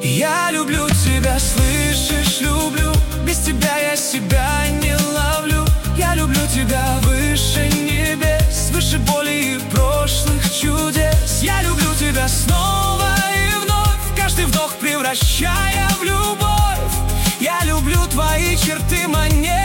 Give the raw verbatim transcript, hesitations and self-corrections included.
Я люблю тебя, слышишь, люблю. Без тебя я себя не ловлю. Я люблю тебя выше небес, выше боли и прошлых чудес. Я люблю тебя снова и вновь, каждый вдох превращая в любовь. Я люблю твои черты, манеры,